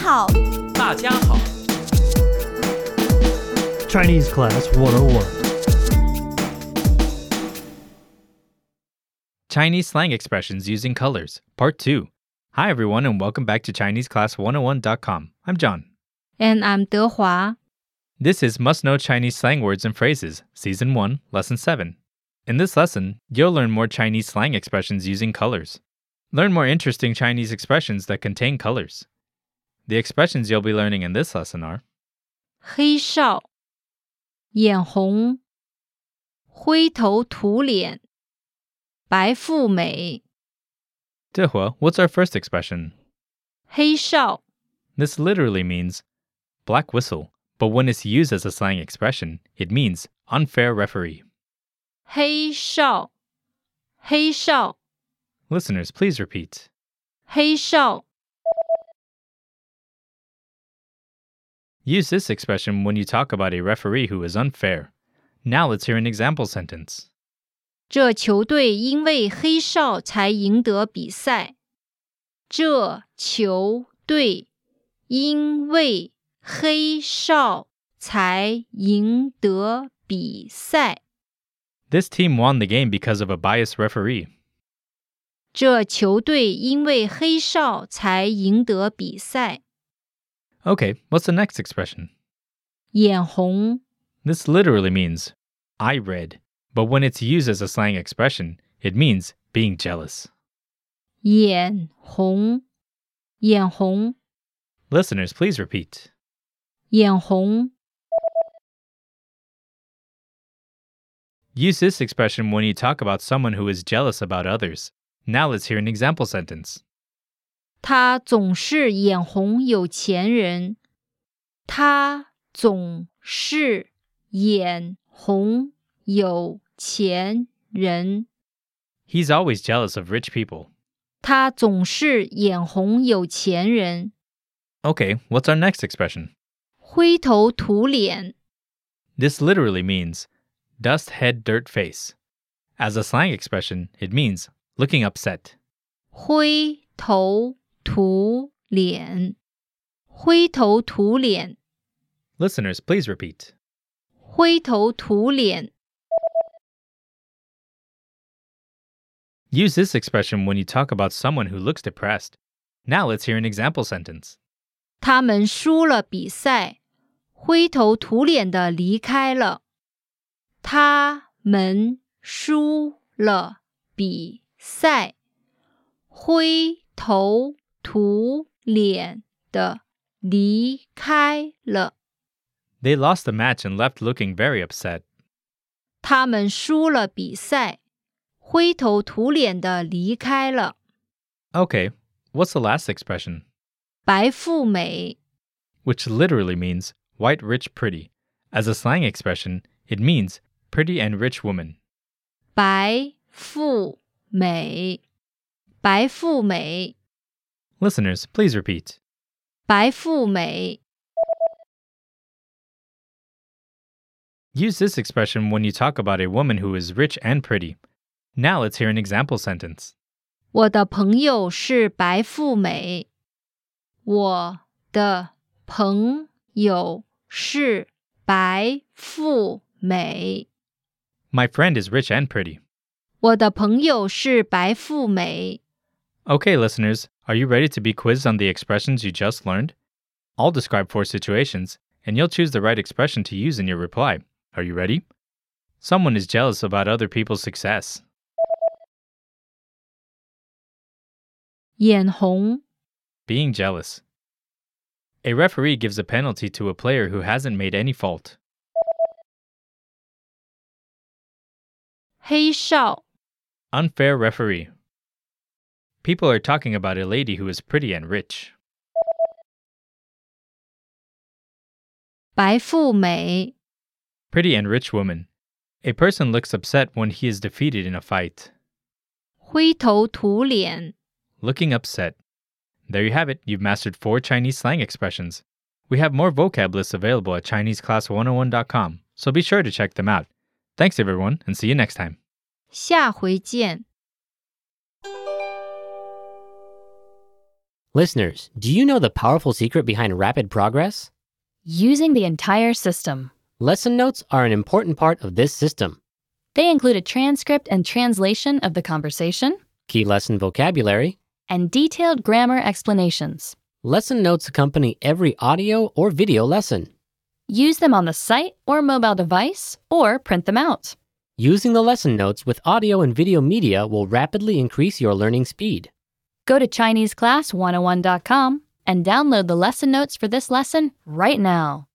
好， 大家好。 Chinese Class 101. Chinese slang expressions using colors, Part 2. Hi everyone and welcome back to ChineseClass101.com. I'm John. And I'm 德华。 This is Must Know Chinese Slang Words and Phrases, Season 1, Lesson 7. In this lesson, you'll learn more Chinese slang expressions using colors. Learn more interesting Chinese expressions that contain colors. The expressions you'll be learning in this lesson are 黑哨，眼红，灰头土脸，白富美。 Dehua, what's our first expression? 黑哨， This literally means black whistle, but when it's used as a slang expression, it means unfair referee. 黑哨，黑哨， Listeners, please repeat. 黑哨。 Use this expression when you talk about a referee who is unfair. Now let's hear an example sentence. 这球队因为黑哨才赢得比赛。这球队因为黑哨才赢得比赛。 This team won the game because of a biased referee. 这球队因为黑哨才赢得比赛。 Okay, what's the next expression? 眼红， This literally means eye red, but when it's used as a slang expression, it means being jealous. 眼红，眼红， Listeners, please repeat. 眼红。 Use this expression when you talk about someone who is jealous about others. Now let's hear an example sentence. 他总是眼红有钱人。他总是眼红有钱人。 He's always jealous of rich people. 他总是眼红有钱人。 Okay, what's our next expression? 灰头土脸， This literally means dust head dirt face. As a slang expression, it means looking upset. 灰头土脸，灰头土脸， Listeners, please repeat. 灰头土脸。 Use this expression when you talk about someone who looks depressed. Now let's hear an example sentence. 他们输了比赛，灰头土脸地离开了。他们输了比赛，灰头土脸地离开了。 They lost the match and left looking very upset. 他们输了比赛，灰头土脸地离开了。 Okay, what's the last expression? 白富美， Which literally means white, rich, pretty. As a slang expression, it means pretty and rich woman. 白富美，白富美， Listeners, please repeat. 白富美。 Use this expression when you talk about a woman who is rich and pretty. Now let's hear an example sentence. 我的朋友是白富美。我的朋友是白富美。 My friend is rich and pretty. 我的朋友是白富美。 Okay, listeners, are you ready to be quizzed on the expressions you just learned? I'll describe 4 situations, and you'll choose the right expression to use in your reply. Are you ready? Someone is jealous about other people's success. 眼红， Being jealous. A referee gives a penalty to a player who hasn't made any fault. 黑哨， Unfair referee. People are talking about a lady who is pretty and rich. 白富美， Pretty and rich woman. A person looks upset when he is defeated in a fight. 灰头土脸。 Looking upset. There you have it. You've mastered 4 Chinese slang expressions. We have more vocab lists available at ChineseClass101.com, so be sure to check them out. Thanks everyone, and see you next time. 下回见。 Listeners, do you know the powerful secret behind rapid progress? Using the entire system. Lesson notes are an important part of this system. They include a transcript and translation of the conversation, Key lesson vocabulary, and detailed grammar explanations. lesson notes accompany every audio or video lesson. Use them on the site or mobile device, or print them out. Using the lesson notes with audio and video media will rapidly increase your learning speed. Go to ChineseClass101.com and download the lesson notes for this lesson right now.